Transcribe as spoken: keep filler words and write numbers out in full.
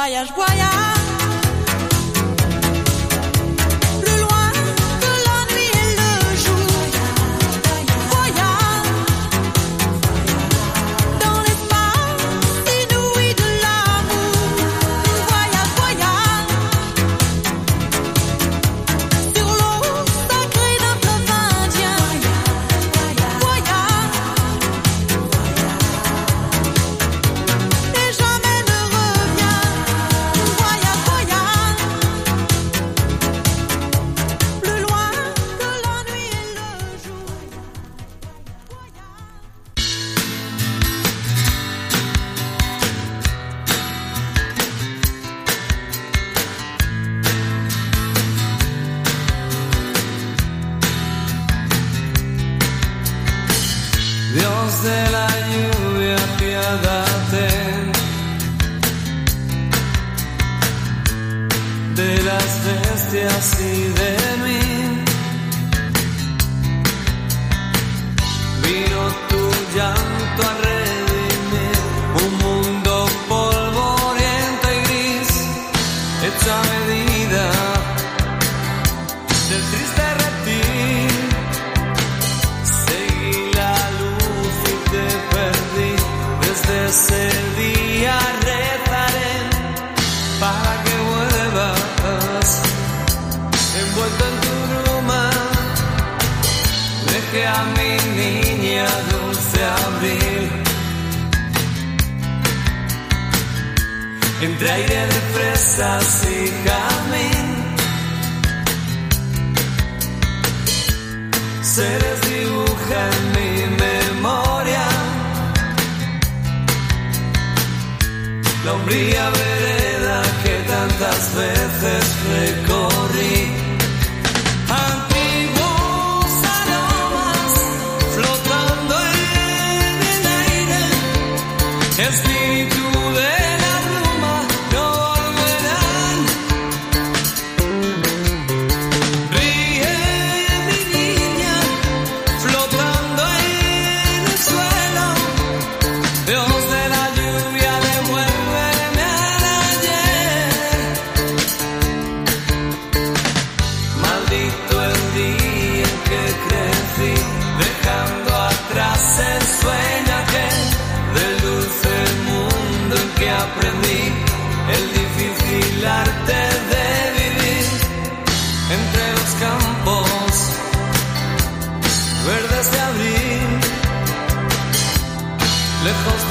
voyage, voyage. Dios de la lluvia, apiádate de las bestias y de mí. Vino tu llanto a redimir un mundo polvoriento y gris, hecho a medida del triste reptil. Ese día rezaré para que vuelvas envuelto en tu bruma. Deje a mi niña dulce abril entre aire de fresas y jazmín. Se desdibuja en mi memoria la umbría vereda que tantas veces recorrí. Antiguos aromas flotando en el aire. Es mi